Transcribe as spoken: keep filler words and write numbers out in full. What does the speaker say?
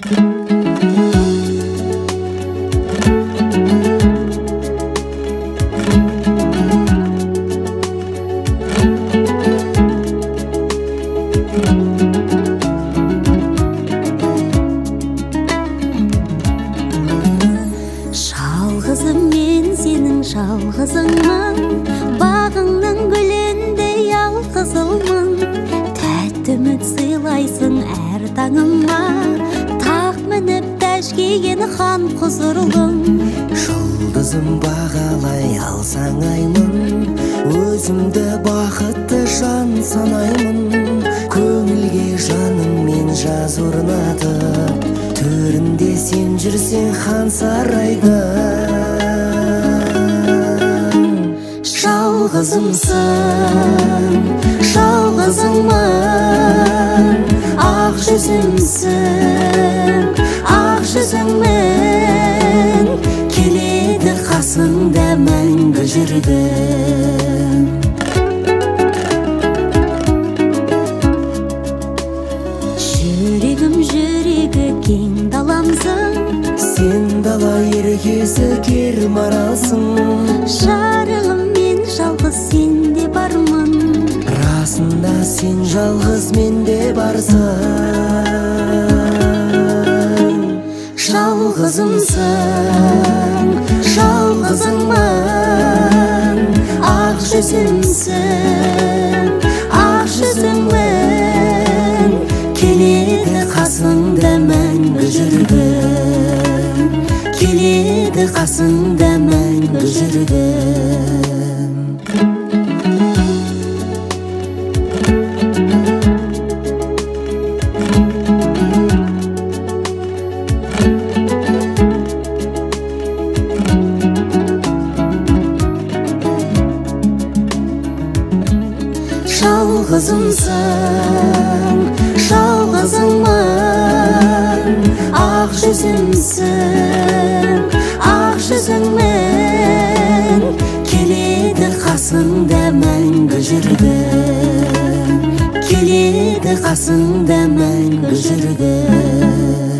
Жалғызым мен сенің жалғызыңмын, бағыңның гүлінде ялғызылмын. Тәтті үміт сыйлайсың әр таңыма, тақ мініп тәж киген хан құзырлым. Жұлдызым бағалай алсаң аймын, өзімді бақытты жан санаймын. Көңілге жаныңмен жаз орнатып, төрінде сен жүрсең хан сарайда. Жалғызымсың, жалғызыңмын, ақ жүзімсің, ақ жүзіңмен, келеді қасыңда мәңгі жүргім. Жүрегім жүрегі кең даламсың, сен дала еркесі кер маралсың. Жарығым мен жалғыз сенде бармын, расында сен жалғыз менде барсың. Жалғызымсың, жалғызыңмын, ақ жүзімсің, ақ жүзіңмен, келеді қасыңда мәңгі жүргім, келеді қасыңда мәңгі жүргім. Жалғызымсың, жалғызыңмын, ақ жүзімсің, ақ жүзіңмен, келеді қасыңда мәңгі жүргім, келеді қасыңда мәңгі жүргім.